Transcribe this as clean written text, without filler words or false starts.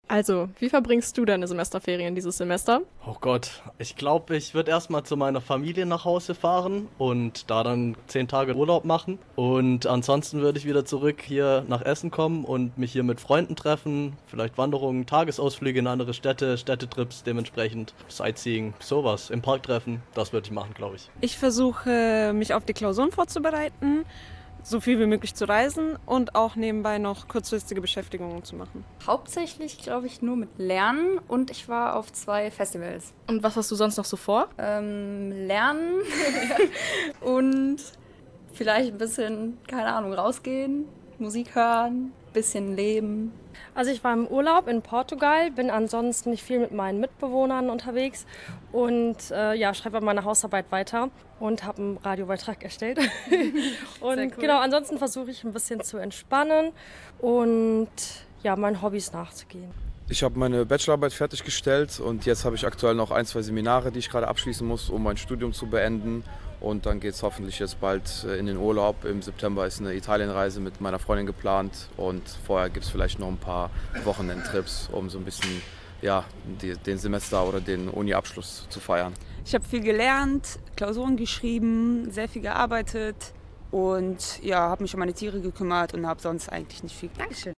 Also, wie verbringst du deine Semesterferien dieses Semester? Oh Gott, ich glaube, ich würde erstmal zu meiner Familie nach Hause fahren und da dann 10 Tage Urlaub machen. Und ansonsten würde ich wieder zurück hier nach Essen kommen und mich hier mit Freunden treffen. Vielleicht Wanderungen, Tagesausflüge in andere Städte, Städtetrips dementsprechend, Sightseeing, sowas, im Park treffen. Das würde ich machen, glaube ich. Ich versuche, mich auf die Klausuren vorzubereiten, so viel wie möglich zu reisen und auch nebenbei noch kurzfristige Beschäftigungen zu machen. Hauptsächlich, glaube ich, nur mit Lernen und ich war auf 2 Festivals. Und was hast du sonst noch so vor? Lernen und vielleicht ein bisschen, keine Ahnung, rausgehen, Musik hören, bisschen leben. Also ich war im Urlaub in Portugal, bin ansonsten nicht viel mit meinen Mitbewohnern unterwegs und schreibe meine Hausarbeit weiter und habe einen Radiobeitrag erstellt. Und cool. genau, ansonsten versuche ich ein bisschen zu entspannen und meinen Hobbys nachzugehen. Ich habe meine Bachelorarbeit fertiggestellt und jetzt habe ich aktuell noch 1, 2 Seminare, die ich gerade abschließen muss, um mein Studium zu beenden. Und dann geht es hoffentlich jetzt bald in den Urlaub. Im September ist eine Italienreise mit meiner Freundin geplant und vorher gibt es vielleicht noch ein paar Wochenendtrips, um so ein bisschen den Semester- oder den Uni-Abschluss zu feiern. Ich habe viel gelernt, Klausuren geschrieben, sehr viel gearbeitet und habe mich um meine Tiere gekümmert und habe sonst eigentlich nicht viel. Dankeschön.